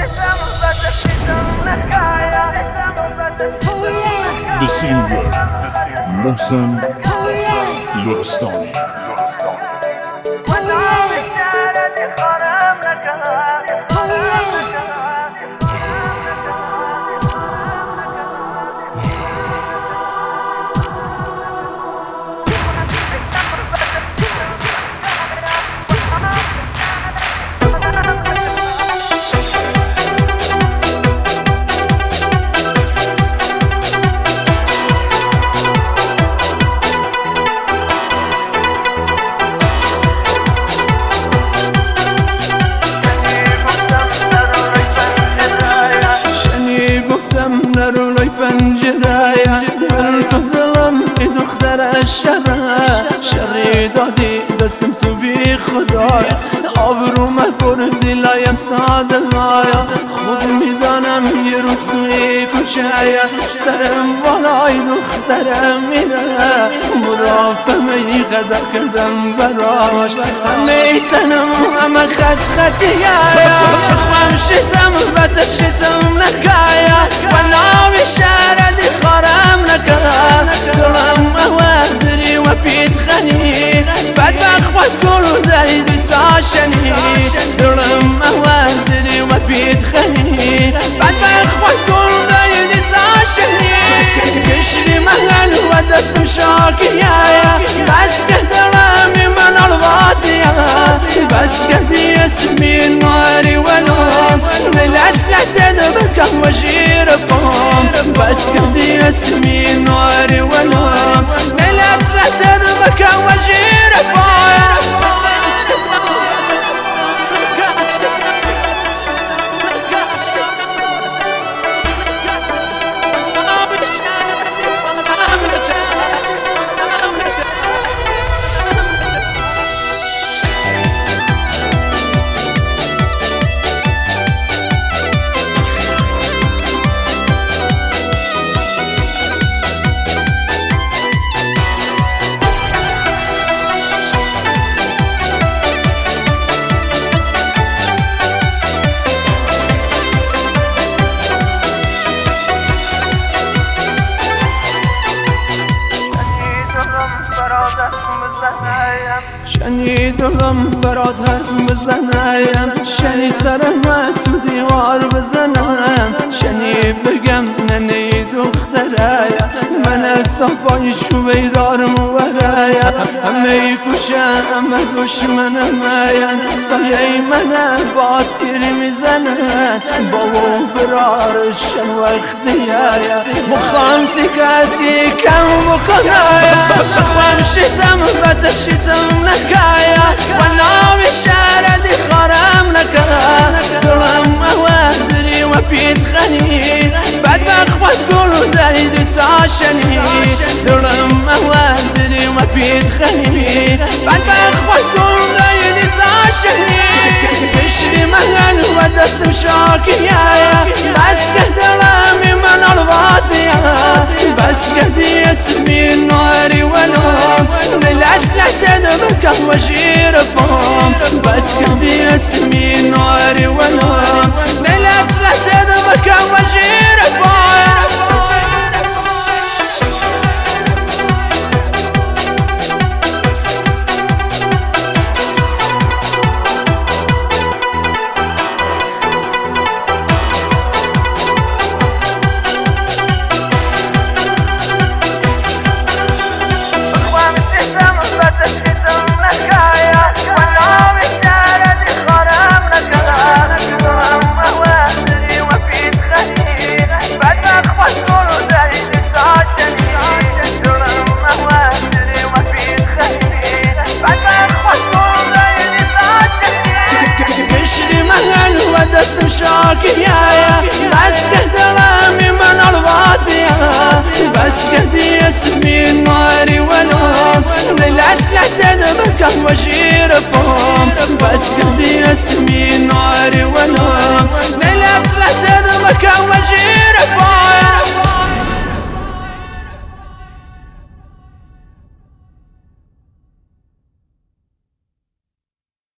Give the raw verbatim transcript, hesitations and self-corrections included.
The singer محسن لرستانی. نرو لای پنجره من تو دلم ای دختر شره شری دادی دستم تو بی خدا آبرو مکردی لایم ساده لایا خود میدانم یه روز توی کوچه سرم بالای دخترم میره مرافمه ای قدر کردم براش همه تنم همه خط خطیه خم شتم بتر شتم نکایا ناوی شردی خارم نکن دلم اوه دری و پیت خنی بد بخوت گلو داری دساشنی دلم اوه دری و پیت خنی بد بخوت گلو داری دساشنی کشری محل و دستم شاکیه بس که دلمی من الوازیه بس که دی اسمی ناری ولوم ملت لتد بکم و جیرکم بس که دی اسمی ناری ولوم ملت لتد بکم و جیرکم شنی دلم برات حرف بزنم شنی سر مسو دیوار بزنم شنی بگم ننی دختره من صفای شو بیدارم وره همه کوچه همه دشمنم سایه من با تیر میزنه بابا برارشن وقتیه بخوام سکتی کم بکنه بخوام شتم بتر شتم نکایا و ناوی شردی خارم نکا دلم اوه دری و پیت خنی بد بخوت گلو داری دساشنی دلم اوه دری و پیت خنی بد بخوت گلو داری دساشنی کشری محل و دستم شاکیه بس که دلمی من الوازیه بس که دی اسمی ناری ولوم ملت لتد بکم و جیرکم بس که دی اسمی ناری ولوم ملت لتد بکم و جیرکم دستم شاکیه بس که دلمی من الوازیه بس که دی اسمی ناری ولوم ملت لتد بکم و جیرکم